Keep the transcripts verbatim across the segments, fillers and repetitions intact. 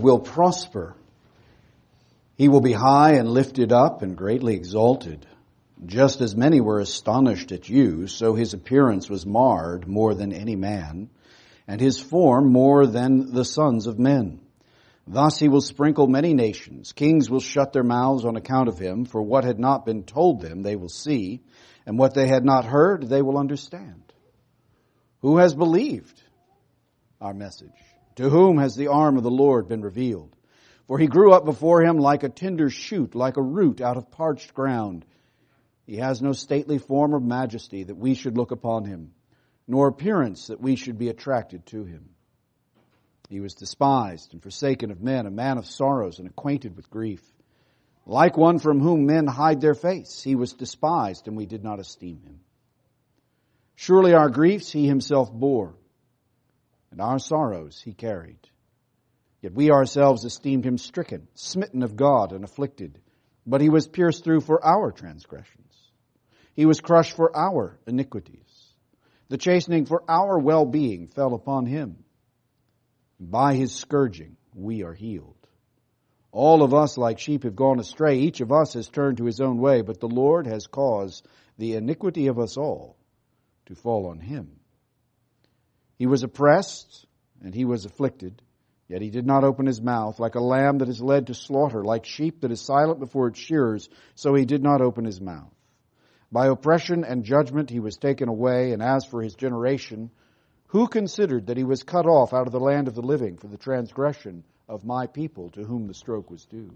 will prosper. He will be high and lifted up and greatly exalted. Just as many were astonished at you, so his appearance was marred more than any man, and his form more than the sons of men. Thus he will sprinkle many nations. Kings will shut their mouths on account of him, for what had not been told them they will see, and what they had not heard they will understand. Who has believed our message? To whom has the arm of the Lord been revealed? For he grew up before him like a tender shoot, like a root out of parched ground. He has no stately form or majesty that we should look upon him, nor appearance that we should be attracted to him. He was despised and forsaken of men, a man of sorrows and acquainted with grief. Like one from whom men hide their face, he was despised, and we did not esteem him. Surely our griefs he himself bore, and our sorrows he carried. Yet we ourselves esteemed him stricken, smitten of God, and afflicted. But he was pierced through for our transgressions. He was crushed for our iniquities. The chastening for our well-being fell upon him. By his scourging we are healed. All of us like sheep have gone astray. Each of us has turned to his own way, but the Lord has caused the iniquity of us all to fall on him. He was oppressed and he was afflicted, yet he did not open his mouth. Like a lamb that is led to slaughter, like sheep that is silent before its shearers, so he did not open his mouth. By oppression and judgment he was taken away, and as for his generation, who considered that he was cut off out of the land of the living for the transgression of my people to whom the stroke was due?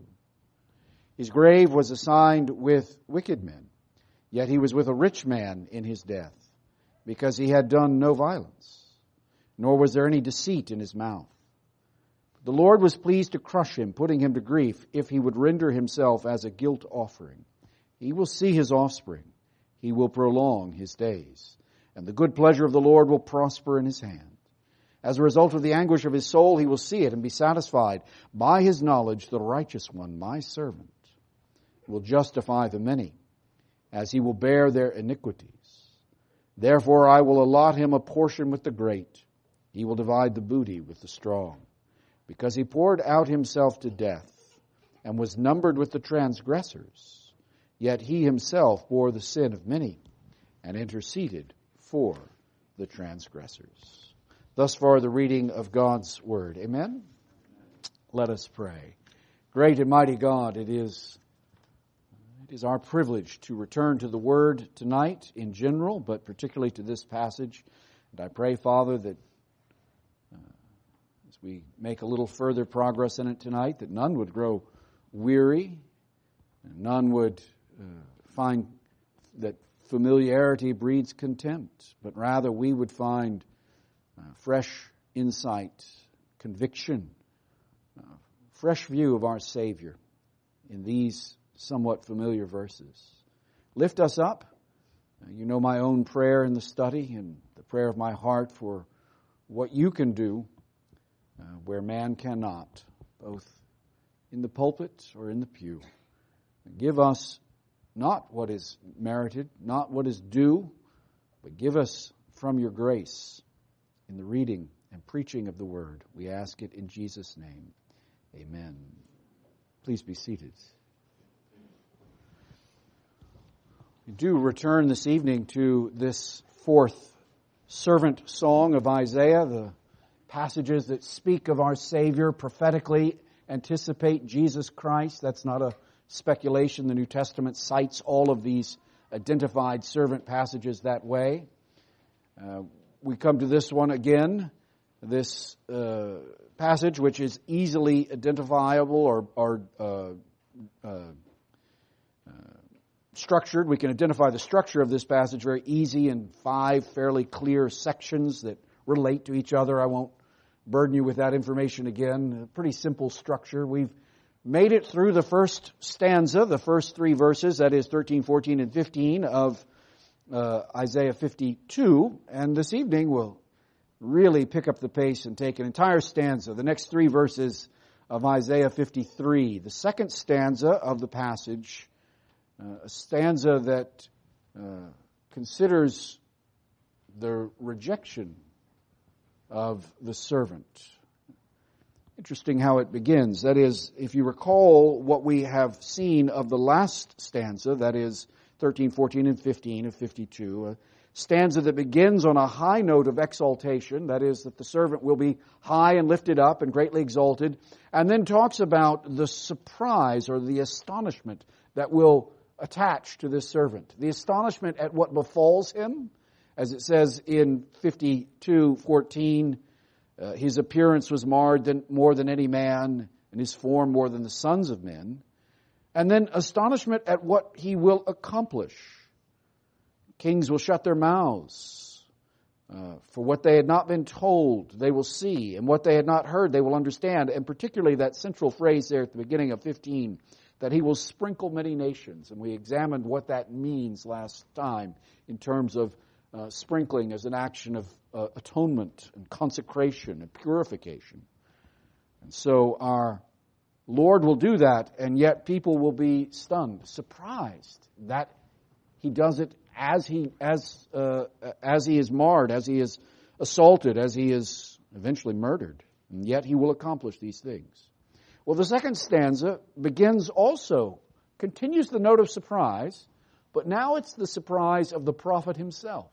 His grave was assigned with wicked men, yet he was with a rich man in his death, because he had done no violence, nor was there any deceit in his mouth. The Lord was pleased to crush him, putting him to grief, if he would render himself as a guilt offering. He will see his offspring. He will prolong his days, and the good pleasure of the Lord will prosper in his hand. As a result of the anguish of his soul, he will see it and be satisfied. By his knowledge, the righteous one, my servant, will justify the many, as he will bear their iniquities. Therefore I will allot him a portion with the great. He will divide the booty with the strong, because he poured out himself to death and was numbered with the transgressors. Yet he himself bore the sin of many and interceded for the transgressors. Thus far the reading of God's word. Amen? Let us pray. Great and mighty God, it is, it is our privilege to return to the word tonight in general, but particularly to this passage. And I pray, Father, that uh, as we make a little further progress in it tonight, that none would grow weary, and none would Uh, find that familiarity breeds contempt, but rather we would find uh, fresh insight, conviction, uh, fresh view of our Savior in these somewhat familiar verses. Lift us up. Uh, you know my own prayer in the study and the prayer of my heart for what you can do uh, where man cannot, both in the pulpit or in the pew. Give us not what is merited, not what is due, but give us from your grace in the reading and preaching of the word. We ask it in Jesus' name. Amen. Please be seated. We do return this evening to this fourth servant song of Isaiah, the passages that speak of our Savior, prophetically anticipate Jesus Christ. That's not a speculation. The New Testament cites all of these identified servant passages that way. Uh, we come to this one again, this uh, passage which is easily identifiable or, or uh, uh, uh, structured. We can identify the structure of this passage very easy in five fairly clear sections that relate to each other. I won't burden you with that information again. A pretty simple structure. We've made it through the first stanza, the first three verses, that is thirteen, fourteen, and fifteen of uh, Isaiah fifty-two. And this evening we'll really pick up the pace and take an entire stanza, the next three verses of Isaiah fifty-three. The second stanza of the passage, uh, a stanza that uh, considers the rejection of the servant. Interesting how it begins. That is, if you recall what we have seen of the last stanza, that is thirteen, fourteen, and fifteen of fifty-two, a stanza that begins on a high note of exaltation, that is, that the servant will be high and lifted up and greatly exalted, and then talks about the surprise or the astonishment that will attach to this servant. The astonishment at what befalls him, as it says in fifty-two fourteen, uh, his appearance was marred than, more than any man, and his form more than the sons of men. And then astonishment at what he will accomplish. Kings will shut their mouths. Uh, for what they had not been told, they will see. And what they had not heard, they will understand. And particularly that central phrase there at the beginning of fifteen, that he will sprinkle many nations. And we examined what that means last time in terms of uh, sprinkling as an action of uh, atonement and consecration and purification. And so our Lord will do that, and yet people will be stunned, surprised that he does it as he as uh, as he is marred, as he is assaulted, as he is eventually murdered, and yet he will accomplish these things. Well, the second stanza begins also, continues the note of surprise, but now it's the surprise of the prophet himself.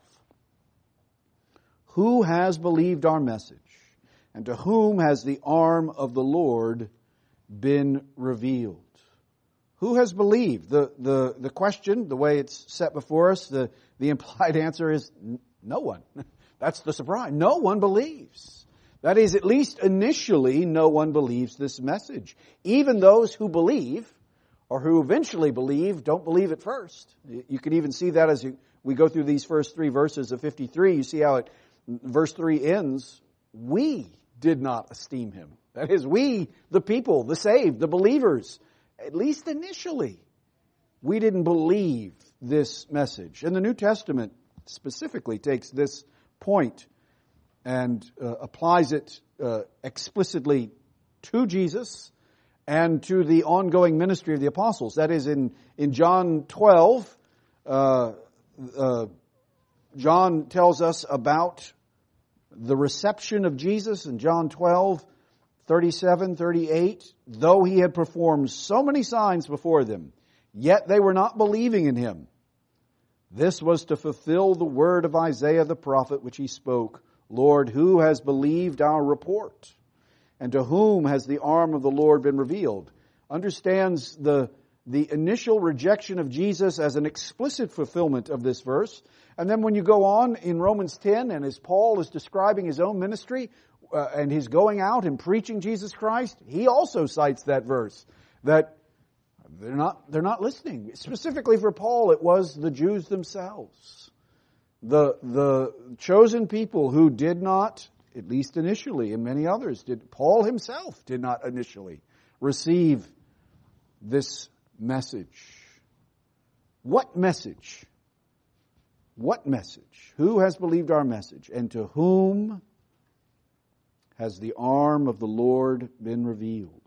Who has believed our message, and to whom has the arm of the Lord been revealed? Who has believed? The, the, the question, the way it's set before us, the, the implied answer is no one. That's the surprise. No one believes. That is, at least initially, no one believes this message. Even those who believe, or who eventually believe, don't believe at first. You can even see that as you, we go through these first three verses of fifty-three. You see how it, verse three ends, we did not esteem him. That is, we, the people, the saved, the believers, at least initially, we didn't believe this message. And the New Testament specifically takes this point and uh, applies it uh, explicitly to Jesus and to the ongoing ministry of the apostles. That is, in, in John twelve, uh, uh, John tells us about the reception of Jesus in John twelve, thirty-seven, thirty-eight. Though he had performed so many signs before them, yet they were not believing in him. This was to fulfill the word of Isaiah the prophet, which he spoke, Lord, who has believed our report? And to whom has the arm of the Lord been revealed? Understands the, the initial rejection of Jesus as an explicit fulfillment of this verse. And then when you go on in Romans ten, and as Paul is describing his own ministry, uh, and he's going out and preaching Jesus Christ, he also cites that verse, that they're not, they're not listening. Specifically for Paul, it was the Jews themselves. The, the chosen people who did not, at least initially, and many others did, Paul himself did not initially receive this message. What message? What message? Who has believed our message? And to whom has the arm of the Lord been revealed?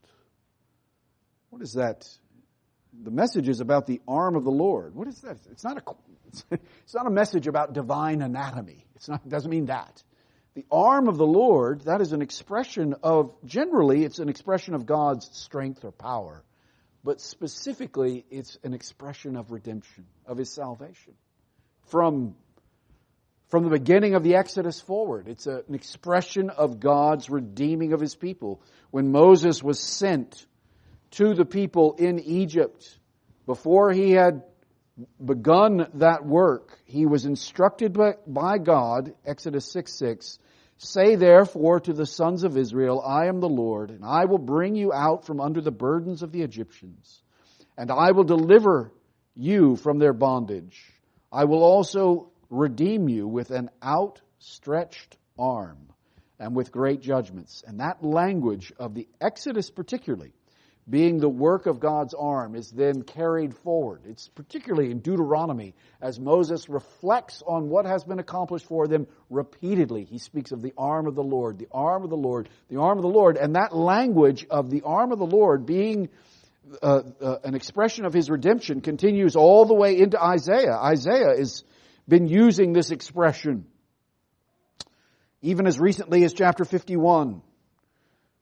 What is that? The message is about the arm of the Lord. What is that? It's not a, it's not a message about divine anatomy. It's not, it doesn't mean that. The arm of the Lord, that is an expression of, generally it's an expression of God's strength or power. But specifically, it's an expression of redemption, of His salvation. From, from the beginning of the Exodus forward, it's a, an expression of God's redeeming of His people. When Moses was sent to the people in Egypt, before he had begun that work, he was instructed by, by God, Exodus six six, say therefore to the sons of Israel, I am the Lord, and I will bring you out from under the burdens of the Egyptians, and I will deliver you from their bondage. I will also redeem you with an outstretched arm and with great judgments. And that language of the Exodus particularly, being the work of God's arm, is then carried forward. It's particularly in Deuteronomy, as Moses reflects on what has been accomplished for them repeatedly. He speaks of the arm of the Lord, the arm of the Lord, the arm of the Lord. And that language of the arm of the Lord being uh, uh, an expression of His redemption continues all the way into Isaiah. Isaiah has been using this expression even as recently as chapter fifty-one.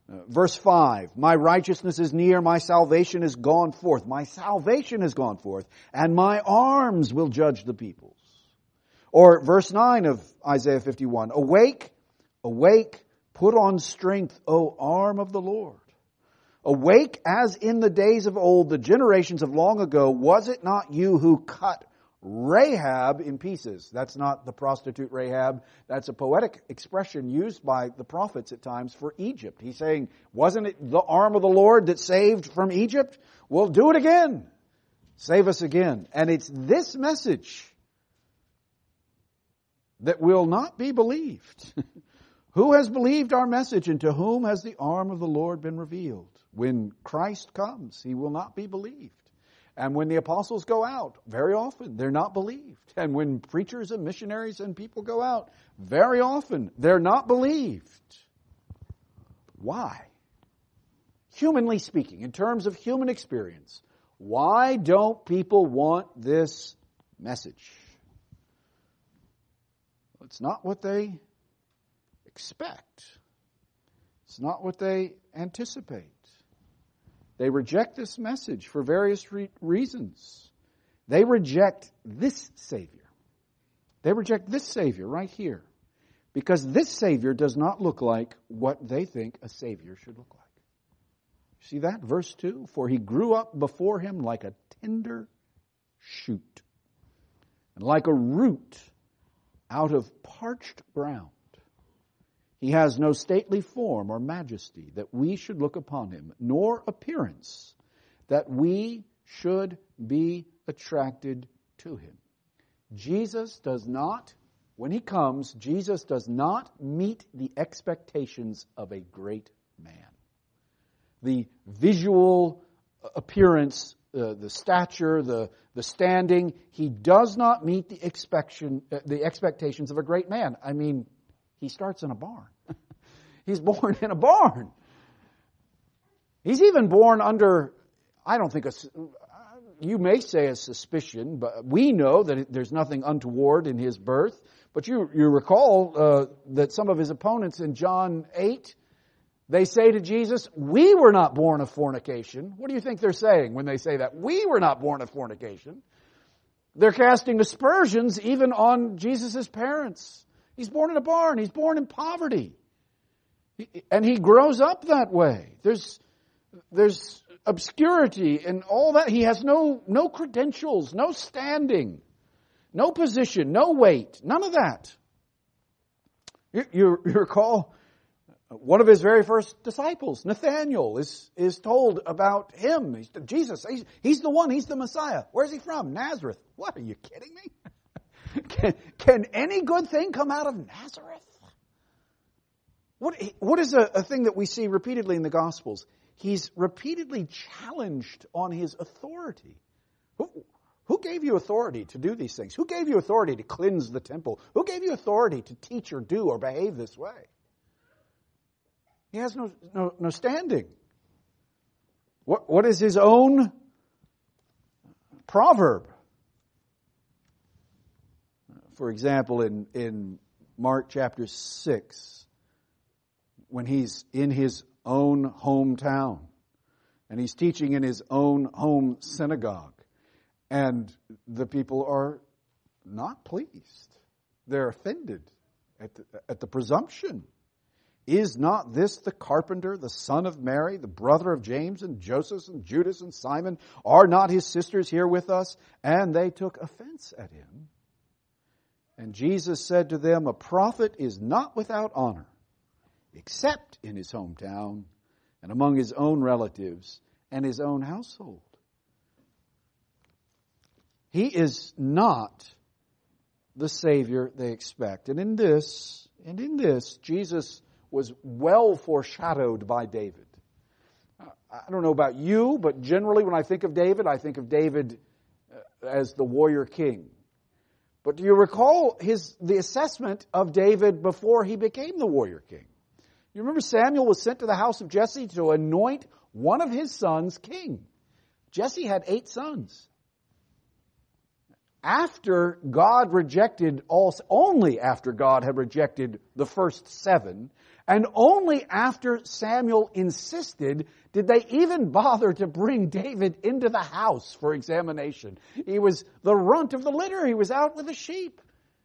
Uh, verse five, my righteousness is near, my salvation is gone forth. My salvation has gone forth, and my arms will judge the peoples. Or verse nine of Isaiah fifty-one, awake, awake, put on strength, O arm of the Lord. Awake as in the days of old, the generations of long ago. Was it not you who cut Rahab in pieces? That's not the prostitute Rahab. That's a poetic expression used by the prophets at times for Egypt. He's saying, wasn't it the arm of the Lord that saved from Egypt? Well, do it again. Save us again. And it's this message that will not be believed. Who has believed our message, and to whom has the arm of the Lord been revealed? When Christ comes, He will not be believed. And when the apostles go out, very often they're not believed. And when preachers and missionaries and people go out, very often they're not believed. Why? Humanly speaking, in terms of human experience, why don't people want this message? It's not what they expect. It's not what they anticipate. They reject this message for various re- reasons. They reject this Savior. They reject this Savior right here. Because this Savior does not look like what they think a Savior should look like. See that? Verse two, for He grew up before Him like a tender shoot, and like a root out of parched ground. He has no stately form or majesty that we should look upon Him, nor appearance that we should be attracted to Him. Jesus does not, when He comes, Jesus does not meet the expectations of a great man. The visual appearance, uh, the stature, the, the standing, He does not meet the expectation, uh, the expectations of a great man. I mean, He starts in a barn. He's born in a barn. He's even born under, I don't think, a, you may say a suspicion, but we know that there's nothing untoward in His birth. But you, you recall uh, that some of His opponents in John eight, they say to Jesus, we were not born of fornication. What do you think they're saying when they say that? We were not born of fornication. They're casting aspersions even on Jesus' parents. He's born in a barn. He's born in poverty. And He grows up that way. There's, there's obscurity and all that. He has no, no credentials, no standing, no position, no weight, none of that. You, you, you recall one of His very first disciples, Nathanael, is, is told about Him. He's, Jesus, he's, he's the one, He's the Messiah. Where's He from? Nazareth. What, are you kidding me? Can, can any good thing come out of Nazareth? What, what is a, a thing that we see repeatedly in the Gospels? He's repeatedly challenged on His authority. Who, who gave you authority to do these things? Who gave you authority to cleanse the temple? Who gave you authority to teach or do or behave this way? He has no, no, no standing. What, what is His own proverb? For example, in, in Mark chapter six, when He's in His own hometown, and He's teaching in His own home synagogue, and the people are not pleased. They're offended at the, at the presumption. Is not this the carpenter, the son of Mary, the brother of James and Joseph and Judas and Simon? Are not his sisters here with us? And they took offense at Him. And Jesus said to them, a prophet is not without honor, except in his hometown and among his own relatives and his own household. He is not the Savior they expect. And in this, and in this, Jesus was well foreshadowed by David. I don't know about you, but generally when I think of David, I think of David as the warrior king. But do you recall his the assessment of David before he became the warrior king? You remember Samuel was sent to the house of Jesse to anoint one of his sons king. Jesse had eight sons. After God rejected all, only after God had rejected the first seven, And only after Samuel insisted did they even bother to bring David into the house for examination. He was the runt of the litter. He was out with the sheep.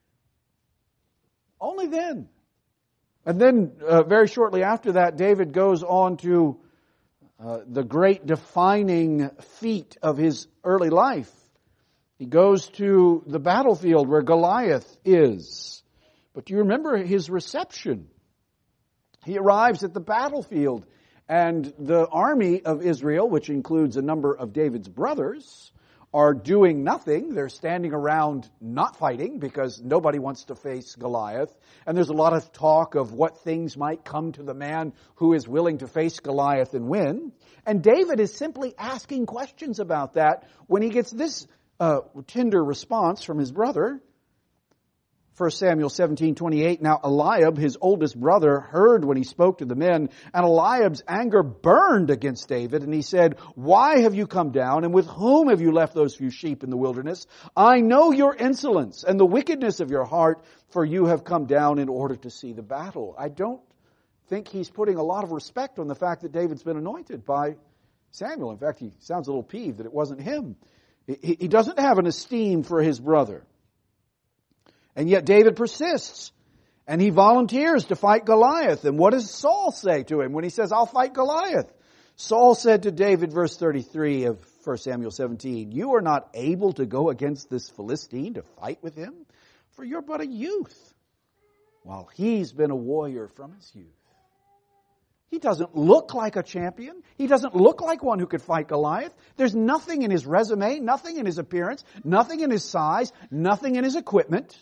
Only then. And then uh, very shortly after that, David goes on to uh, the great defining feat of his early life. He goes to the battlefield where Goliath is. But do you remember his reception? He arrives at the battlefield, and the army of Israel, which includes a number of David's brothers, are doing nothing. They're standing around not fighting because nobody wants to face Goliath. And there's a lot of talk of what things might come to the man who is willing to face Goliath and win. And David is simply asking questions about that when he gets this uh, tender response from his brother. First Samuel seventeen twenty-eight, now Eliab, his oldest brother, heard when he spoke to the men, and Eliab's anger burned against David, and he said, why have you come down, and with whom have you left those few sheep in the wilderness? I know your insolence and the wickedness of your heart, for you have come down in order to see the battle. I don't think he's putting a lot of respect on the fact that David's been anointed by Samuel. In fact, he sounds a little peeved that it wasn't him. He, he doesn't have an esteem for his brother. And yet David persists, and he volunteers to fight Goliath. And what does Saul say to him when he says, I'll fight Goliath? Saul said to David, verse thirty-three of First Samuel seventeen, you are not able to go against this Philistine to fight with him, for you're but a youth, while he's been a warrior from his youth. He doesn't look like a champion. He doesn't look like one who could fight Goliath. There's nothing in his resume, nothing in his appearance, nothing in his size, nothing in his equipment.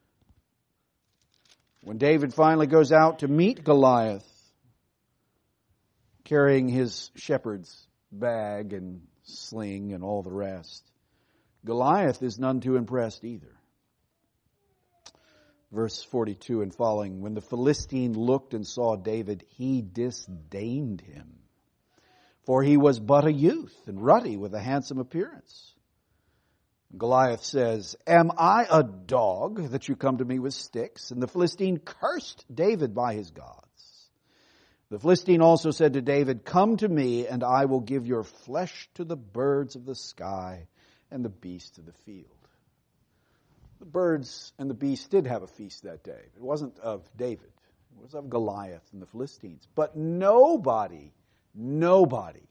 When David finally goes out to meet Goliath, carrying his shepherd's bag and sling and all the rest, Goliath is none too impressed either. Verse forty-two and following, when the Philistine looked and saw David, he disdained him, for he was but a youth and ruddy with a handsome appearance. Goliath says, am I a dog that you come to me with sticks? And the Philistine cursed David by his gods. The Philistine also said to David, come to me, and I will give your flesh to the birds of the sky and the beasts of the field. The birds and the beasts did have a feast that day. It wasn't of David. It was of Goliath and the Philistines. But nobody, nobody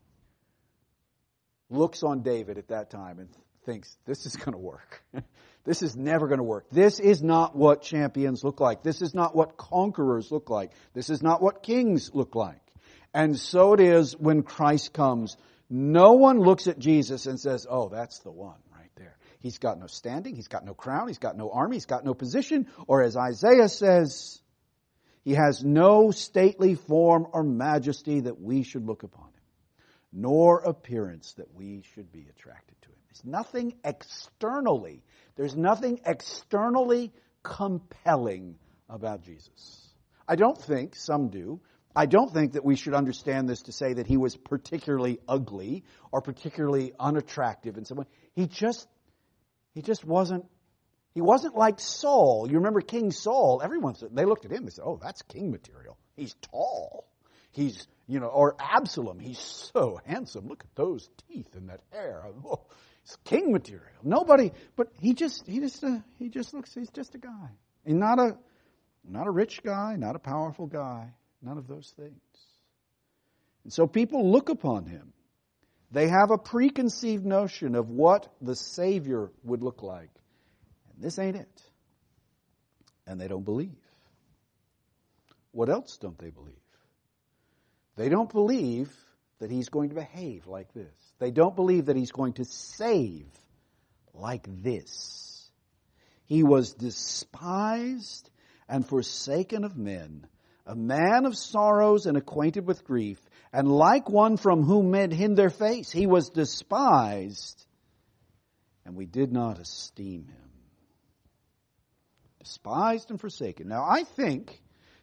looks on David at that time and thinks, this is going to work. This is never going to work. This is not what champions look like. This is not what conquerors look like. This is not what kings look like. And so it is when Christ comes. No one looks at Jesus and says, oh, that's the one right there. He's got no standing. He's got no crown. He's got no army. He's got no position. Or as Isaiah says, he has no stately form or majesty that we should look upon him, nor appearance that we should be attracted to him. There's nothing externally, there's nothing externally compelling about Jesus. I don't think, some do, I don't think that we should understand this to say that he was particularly ugly or particularly unattractive in some way. He just, he just wasn't, he wasn't like Saul. You remember King Saul, everyone said, they looked at him and said, oh, that's king material. He's tall. He's, you know, or Absalom, he's so handsome. Look at those teeth and that hair. Oh, it's king material. Nobody, but he just, he just, uh, he just looks, he's just a guy. He's not a, not a rich guy, not a powerful guy, none of those things. And so people look upon him. They have a preconceived notion of what the Savior would look like. And this ain't it. And they don't believe. What else don't they believe? They don't believe that he's going to behave like this. They don't believe that he's going to save like this. He was despised and forsaken of men, a man of sorrows and acquainted with grief, and like one from whom men hid their face. He was despised, and we did not esteem him. Despised and forsaken. Now, I think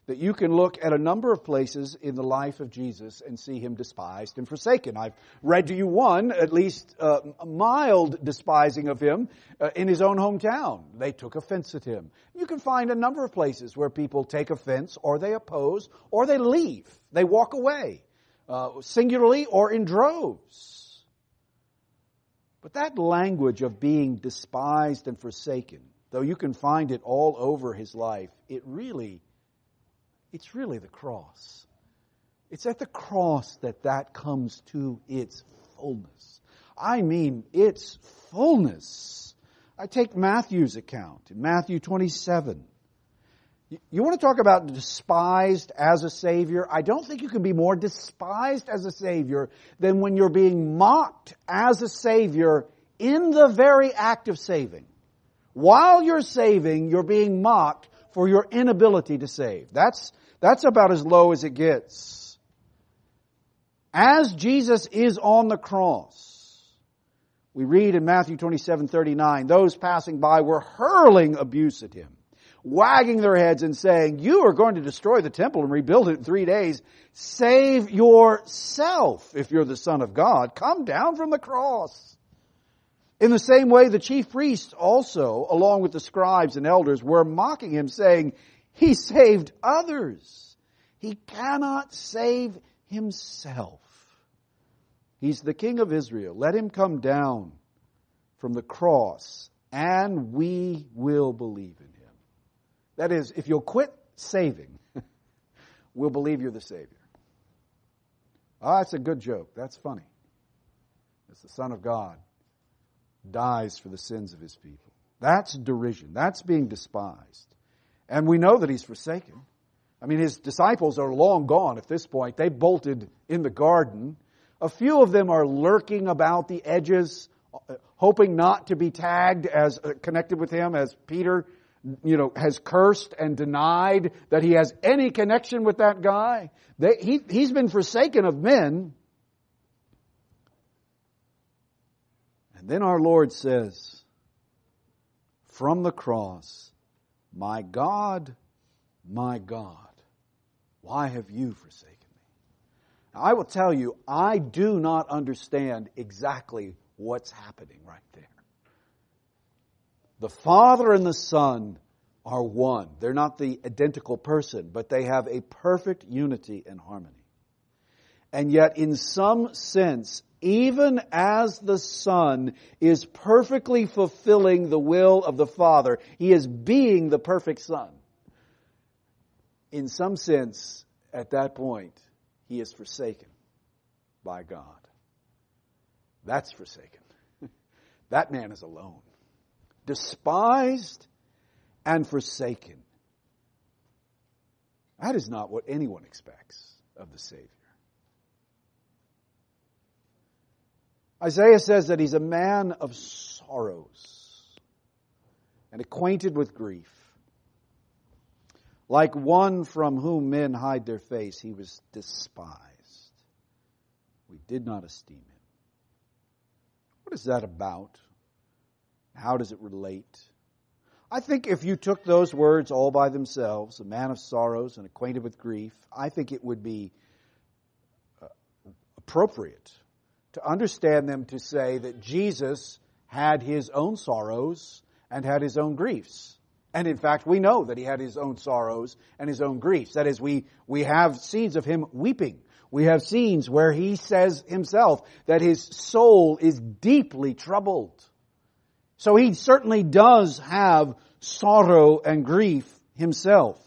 that you can look at a number of places in the life of Jesus and see him despised and forsaken. I've read to you one, at least uh, mild despising of him uh, in his own hometown. They took offense at him. You can find a number of places where people take offense, or they oppose, or they leave. They walk away, uh, singularly or in droves. But that language of being despised and forsaken, though you can find it all over his life, it really It's really the cross. It's at the cross that that comes to its fullness. I mean, its fullness. I take Matthew's account in Matthew twenty-seven. You want to talk about despised as a Savior? I don't think you can be more despised as a Savior than when you're being mocked as a Savior in the very act of saving. While you're saving, you're being mocked for your inability to save. That's That's about as low as it gets. As Jesus is on the cross, we read in Matthew twenty-seven thirty-nine, those passing by were hurling abuse at him, wagging their heads and saying, "You are going to destroy the temple and rebuild it in three days. Save yourself if you're the Son of God. Come down from the cross." In the same way, the chief priests also, along with the scribes and elders, were mocking him, saying, "He saved others. He cannot save himself. He's the King of Israel. Let him come down from the cross, and we will believe in him." That is, if you'll quit saving, we'll believe you're the Savior. Ah, that's a good joke. That's funny. It's the Son of God dies for the sins of his people. That's derision. That's being despised. And we know that he's forsaken. I mean, his disciples are long gone at this point. They bolted in the garden. A few of them are lurking about the edges, hoping not to be tagged as uh, connected with him, as Peter, you know, has cursed and denied that he has any connection with that guy. They, he, he's been forsaken of men. And then our Lord says, from the cross, "My God, my God, why have you forsaken me?" Now, I will tell you, I do not understand exactly what's happening right there. The Father and the Son are one. They're not the identical person, but they have a perfect unity and harmony. And yet, in some sense, even as the Son is perfectly fulfilling the will of the Father, he is being the perfect Son. In some sense, at that point, he is forsaken by God. That's forsaken. That man is alone. Despised and forsaken. That is not what anyone expects of the Savior. Isaiah says that he's a man of sorrows and acquainted with grief. Like one from whom men hide their face, he was despised. We did not esteem him. What is that about? How does it relate? I think if you took those words all by themselves, a man of sorrows and acquainted with grief, I think it would be uh, appropriate to understand them to say that Jesus had his own sorrows and had his own griefs. And in fact, we know that he had his own sorrows and his own griefs. That is, we, we have scenes of him weeping. We have scenes where he says himself that his soul is deeply troubled. So he certainly does have sorrow and grief himself.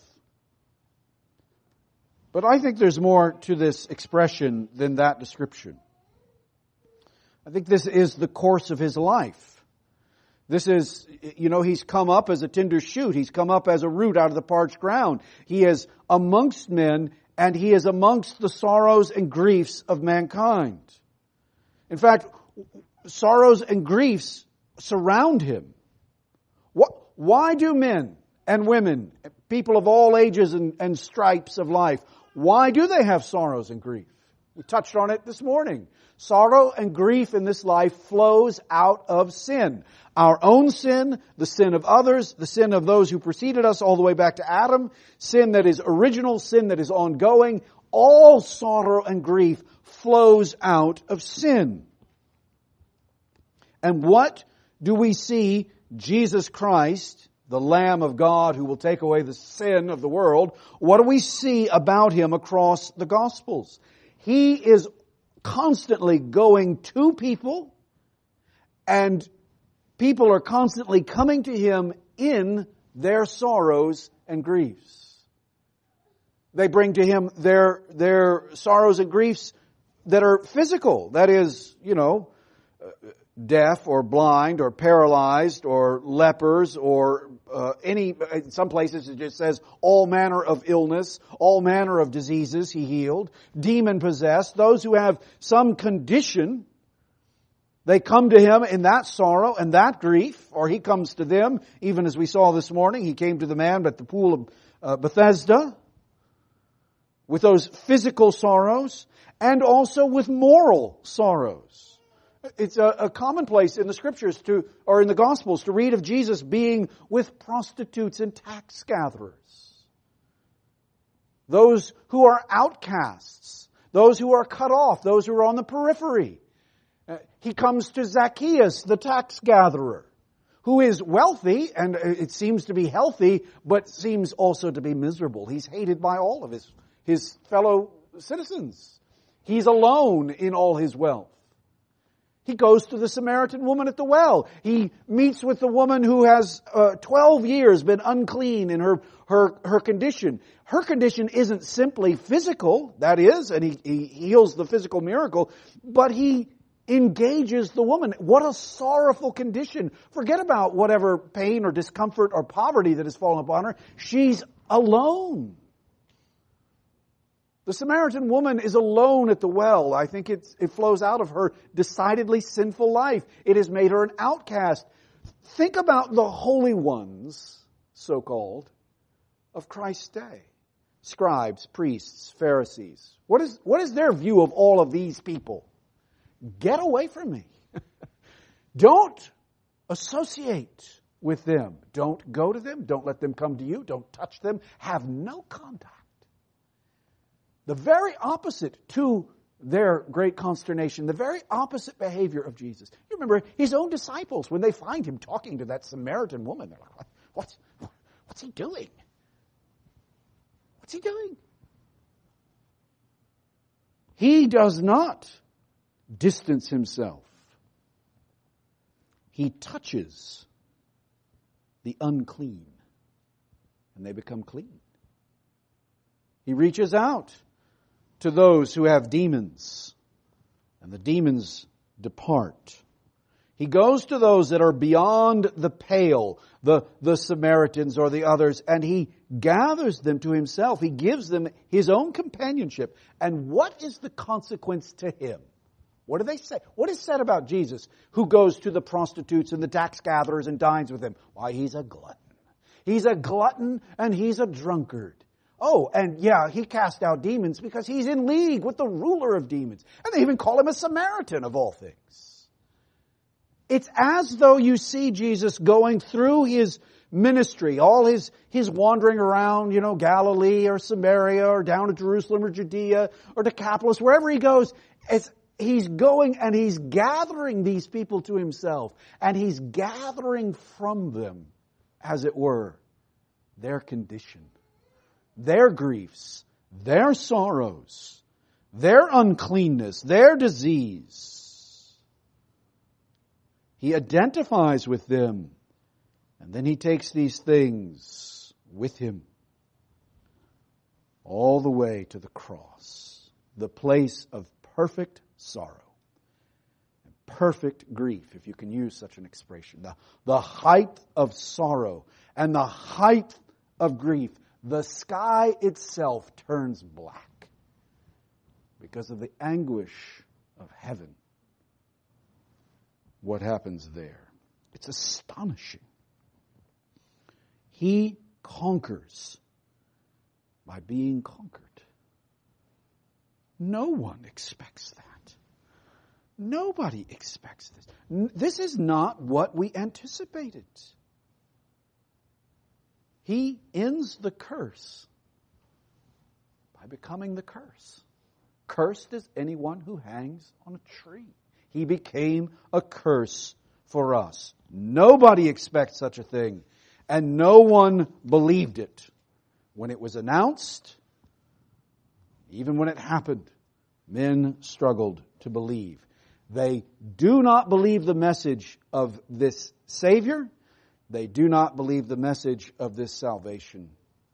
But I think there's more to this expression than that description. I think this is the course of his life. This is, you know, he's come up as a tender shoot. He's come up as a root out of the parched ground. He is amongst men, and he is amongst the sorrows and griefs of mankind. In fact, sorrows and griefs surround him. Why do men and women, people of all ages and, and stripes of life, why do they have sorrows and grief? We touched on it this morning. Sorrow and grief in this life flows out of sin. Our own sin, the sin of others, the sin of those who preceded us all the way back to Adam, sin that is original, sin that is ongoing. All sorrow and grief flows out of sin. And what do we see Jesus Christ, the Lamb of God who will take away the sin of the world, what do we see about Him across the Gospels? He is constantly going to people, and people are constantly coming to Him in their sorrows and griefs. They bring to Him their, their sorrows and griefs that are physical. That is, you know, deaf or blind or paralyzed or lepers or uh, any, in some places it just says all manner of illness, all manner of diseases He healed, demon possessed, those who have some condition. They come to Him in that sorrow and that grief, or He comes to them, even as we saw this morning. He came to the man at the pool of uh, Bethesda with those physical sorrows and also with moral sorrows. It's a, a commonplace in the Scriptures to, or in the Gospels to read of Jesus being with prostitutes and tax gatherers. Those who are outcasts, those who are cut off, those who are on the periphery. Uh, he comes to Zacchaeus, the tax gatherer, who is wealthy and it seems to be healthy, but seems also to be miserable. He's hated by all of his, his fellow citizens. He's alone in all his wealth. He goes to the Samaritan woman at the well. He meets with the woman who has uh, twelve years been unclean in her, her, her condition. Her condition isn't simply physical, that is, and he, he heals the physical miracle, but he engages the woman. What a sorrowful condition. Forget about whatever pain or discomfort or poverty that has fallen upon her. She's alone. The Samaritan woman is alone at the well. I think it's, it flows out of her decidedly sinful life. It has made her an outcast. Think about the holy ones, so-called, of Christ's day. Scribes, priests, Pharisees. What is, what is their view of all of these people? Get away from me. Don't associate with them. Don't go to them. Don't let them come to you. Don't touch them. Have no contact. The very opposite to their great consternation, the very opposite behavior of Jesus. You remember His own disciples, when they find Him talking to that Samaritan woman, they're like, what's, what's He doing? What's He doing? He does not distance Himself. He touches the unclean, and they become clean. He reaches out to those who have demons, and the demons depart. He goes to those that are beyond the pale, the, the Samaritans or the others, and He gathers them to Himself. He gives them His own companionship. And what is the consequence to Him? What do they say? What is said about Jesus who goes to the prostitutes and the tax gatherers and dines with them? Why, He's a glutton. He's a glutton and He's a drunkard. Oh, and yeah, He cast out demons because He's in league with the ruler of demons. And they even call Him a Samaritan of all things. It's as though you see Jesus going through His ministry, all His, His wandering around, you know, Galilee or Samaria or down to Jerusalem or Judea or Decapolis, wherever He goes, it's, He's going and He's gathering these people to Himself. And He's gathering from them, as it were, their condition. Their griefs, their sorrows, their uncleanness, their disease. He identifies with them, and then He takes these things with Him all the way to the cross, the place of perfect sorrow, and perfect grief, if you can use such an expression. The, the height of sorrow and the height of grief. The sky itself turns black because of the anguish of heaven. What happens there? It's astonishing. He conquers by being conquered. No one expects that. Nobody expects this. This is not what we anticipated. He ends the curse by becoming the curse. Cursed is anyone who hangs on a tree. He became a curse for us. Nobody expects such a thing, and no one believed it. When it was announced, even when it happened, men struggled to believe. They do not believe the message of this Savior. They do not believe the message of this salvation.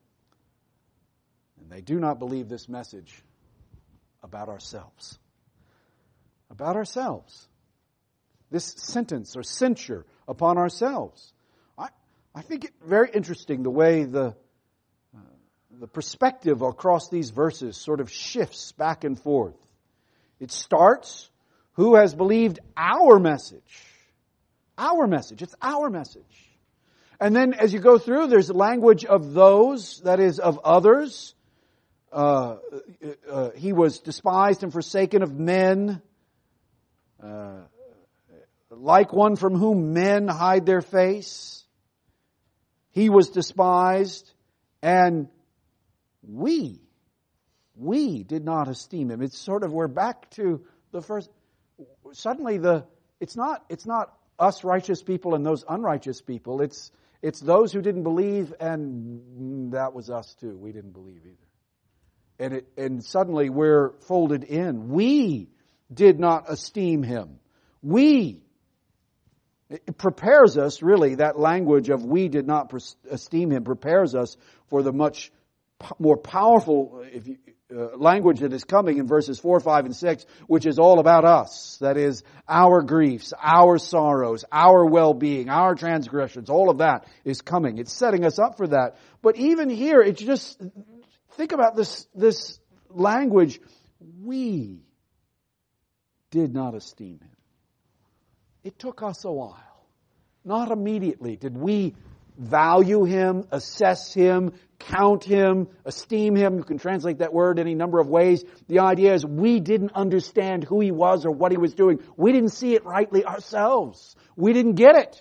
And they do not believe this message about ourselves. About ourselves. This sentence or censure upon ourselves. I, I think it very interesting the way the uh, the perspective across these verses sort of shifts back and forth. It starts, who has believed our message? Our message. It's our message. And then as you go through, there's language of those, that is, of others. Uh, uh, he was despised and forsaken of men, uh, like one from whom men hide their face. He was despised, and we, we did not esteem him. It's sort of, we're back to the first, suddenly the, it's not, it's not us righteous people and those unrighteous people. It's, it's those who didn't believe, and that was us too. We didn't believe either. And it, and suddenly we're folded in. We did not esteem him. We. It prepares us, really, that language of we did not esteem him prepares us for the much more powerful if you, uh, language that is coming in verses four, five, and six, which is all about us. That is, our griefs, our sorrows, our well-being, our transgressions, all of that is coming. It's setting us up for that. But even here, it's just, think about this, this language. We did not esteem him. It took us a while. Not immediately did we value him, assess him, count him, esteem him. You can translate that word any number of ways. The idea is we didn't understand who he was or what he was doing. We didn't see it rightly ourselves. We didn't get it.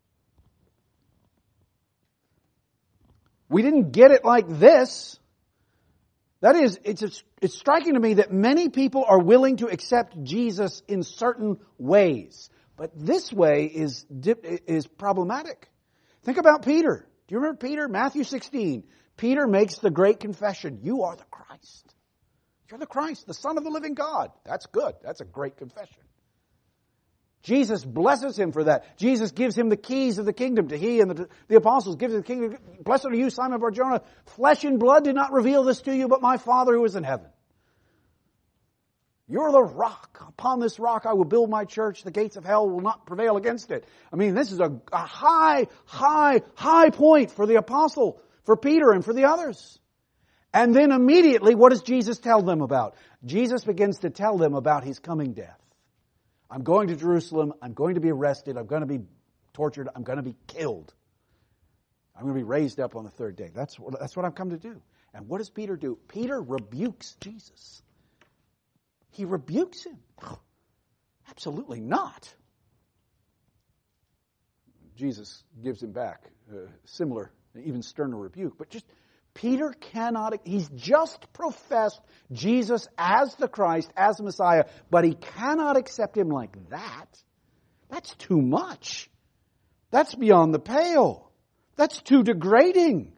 We didn't get it like this. That is, it's, it's striking to me that many people are willing to accept Jesus in certain ways. But this way is is problematic. Think about Peter. Do you remember Peter? Matthew sixteen. Peter makes the great confession. You are the Christ. You're the Christ, the Son of the living God. That's good. That's a great confession. Jesus blesses him for that. Jesus gives him the keys of the kingdom to he and the, the apostles. Gives him the kingdom. Blessed are you, Simon Bar-Jonah. Flesh and blood did not reveal this to you, but my Father who is in heaven. You're the rock. Upon this rock I will build my church. The gates of hell will not prevail against it. I mean, this is a, a high, high, high point for the apostle, for Peter and for the others. And then immediately, what does Jesus tell them about? Jesus begins to tell them about his coming death. I'm going to Jerusalem. I'm going to be arrested. I'm going to be tortured. I'm going to be killed. I'm going to be raised up on the third day. That's what, that's what I've come to do. And what does Peter do? Peter rebukes Jesus. He rebukes him. Absolutely not. Jesus gives him back a similar, even sterner rebuke. But just, Peter cannot, he's just professed Jesus as the Christ, as the Messiah, but he cannot accept him like that. That's too much. That's beyond the pale. That's too degrading.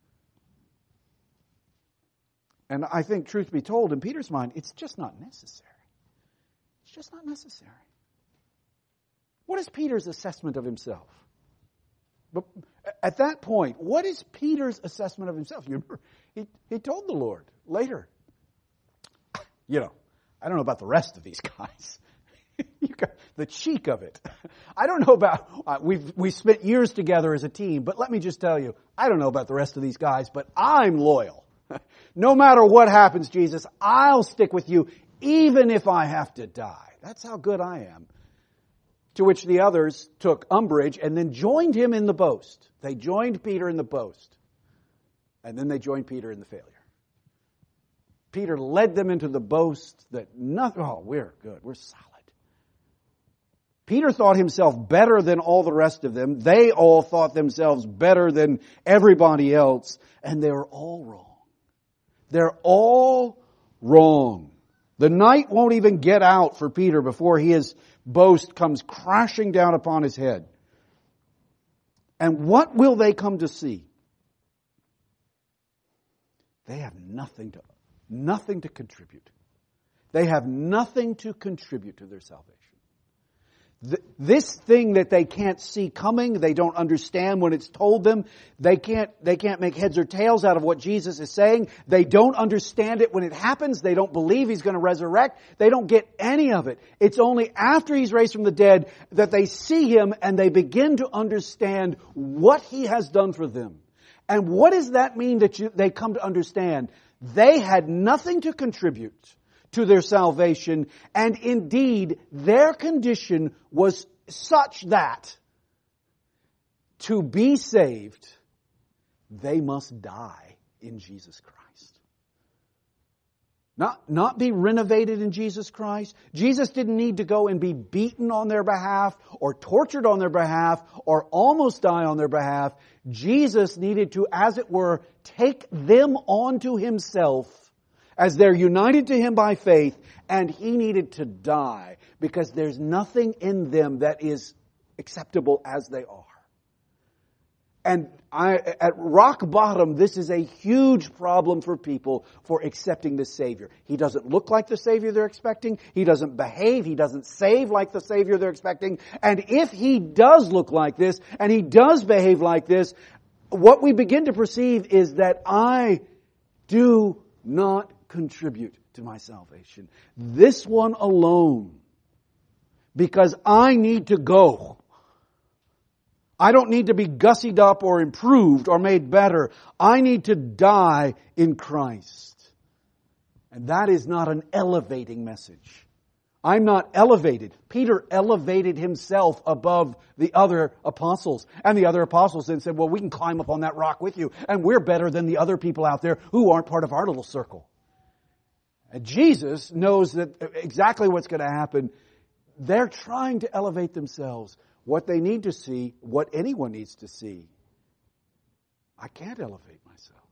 And I think, truth be told, in Peter's mind, it's just not necessary. It's just not necessary. What is Peter's assessment of himself? But at that point, what is Peter's assessment of himself? You remember, he, he told the Lord later, you know, I don't know about the rest of these guys. You got the cheek of it. I don't know about, uh, we've we spent years together as a team, but let me just tell you, I don't know about the rest of these guys, but I'm loyal. No matter what happens, Jesus, I'll stick with you even if I have to die. That's how good I am. To which the others took umbrage and then joined him in the boast. They joined Peter in the boast. And then they joined Peter in the failure. Peter led them into the boast that nothing, oh, we're good, we're solid. Peter thought himself better than all the rest of them. They all thought themselves better than everybody else. And they were all wrong. They're all wrong. The night won't even get out for Peter before his boast comes crashing down upon his head. And what will they come to see? They have nothing to, nothing to contribute. They have nothing to contribute to their salvation. This thing that they can't see coming, they don't understand when it's told them, they can't, they can't make heads or tails out of what Jesus is saying. They don't understand it when it happens. They don't believe He's going to resurrect. They don't get any of it. It's only after He's raised from the dead that they see Him and they begin to understand what He has done for them. And what does that mean that you, they come to understand? They had nothing to contribute to their salvation, and indeed their condition was such that to be saved, they must die in Jesus Christ. Not, not be renovated in Jesus Christ. Jesus didn't need to go and be beaten on their behalf or tortured on their behalf or almost die on their behalf. Jesus needed to, as it were, take them onto Himself as they're united to Him by faith, and He needed to die because there's nothing in them that is acceptable as they are. And I, at rock bottom, this is a huge problem for people for accepting the Savior. He doesn't look like the Savior they're expecting. He doesn't behave. He doesn't save like the Savior they're expecting. And if He does look like this, and He does behave like this, what we begin to perceive is that I do not contribute to my salvation. This one alone. Because I need to go. I don't need to be gussied up or improved or made better. I need to die in Christ. And that is not an elevating message. I'm not elevated. Peter elevated himself above the other apostles. And the other apostles then said, well, we can climb up on that rock with you. And we're better than the other people out there who aren't part of our little circle. And Jesus knows that exactly what's going to happen. They're trying to elevate themselves. What they need to see, what anyone needs to see. I can't elevate myself.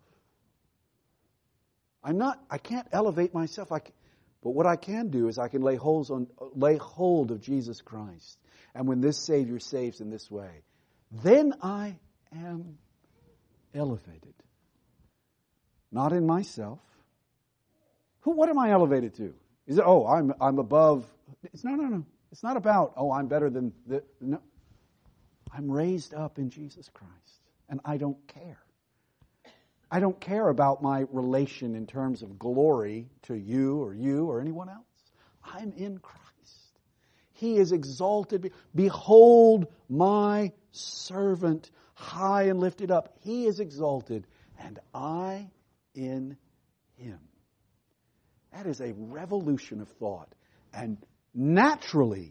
I'm not, I can't elevate myself. I can, but what I can do is I can lay hold on, lay hold of Jesus Christ. And when this Savior saves in this way, then I am elevated. Not in myself. Who, what am I elevated to? Is it, oh, I'm, I'm above. It's no, no, no. It's not about, oh, I'm better than the, no. I'm raised up in Jesus Christ. And I don't care. I don't care about my relation in terms of glory to you or you or anyone else. I'm in Christ. He is exalted. Behold my servant, high and lifted up. He is exalted, and I in Him. That is a revolution of thought. And naturally,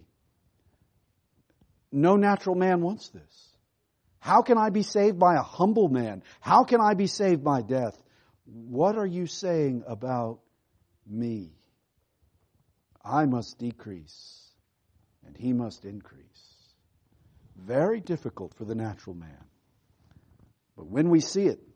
no natural man wants this. How can I be saved by a humble man? How can I be saved by death? What are you saying about me? I must decrease, and He must increase. Very difficult for the natural man. But when we see it,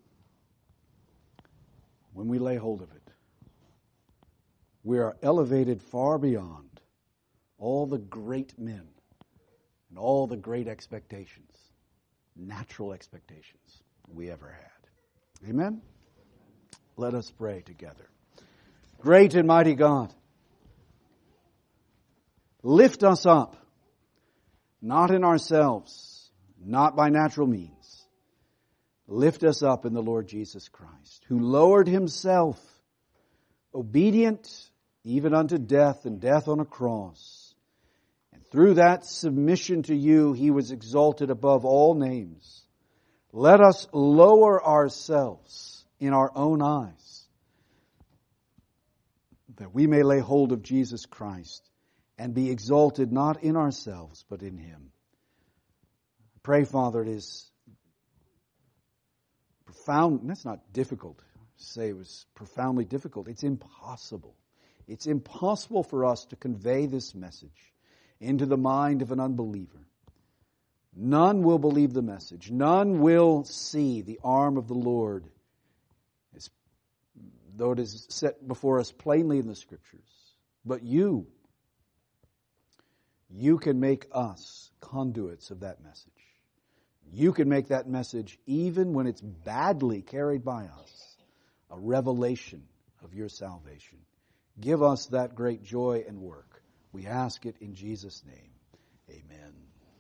when we lay hold of it, we are elevated far beyond all the great men and all the great expectations, natural expectations we ever had. Amen? Let us pray together. Great and mighty God, lift us up, not in ourselves, not by natural means. Lift us up in the Lord Jesus Christ, who lowered Himself, obedient even unto death, and death on a cross. And through that submission to You, He was exalted above all names. Let us lower ourselves in our own eyes, that we may lay hold of Jesus Christ and be exalted not in ourselves, but in Him. Pray, Father, it is profound. That's not difficult. say it was profoundly difficult. It's impossible. It's impossible for us to convey this message into the mind of an unbeliever. None will believe the message. None will see the arm of the Lord, as though it is set before us plainly in the Scriptures. But you, you can make us conduits of that message. You can make that message, even when it's badly carried by us, a revelation of your salvation. Give us that great joy and work. We ask it in Jesus' name. Amen.